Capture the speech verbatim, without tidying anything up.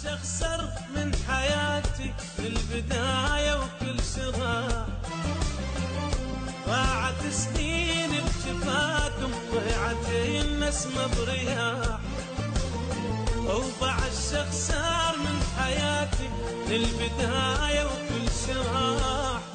اخسر من حياتي للبداية وكل شراح، ضاعت سنين بجفاكم ضيعت النسمة برياح، وبعد اخسر من حياتي للبداية وكل شراح،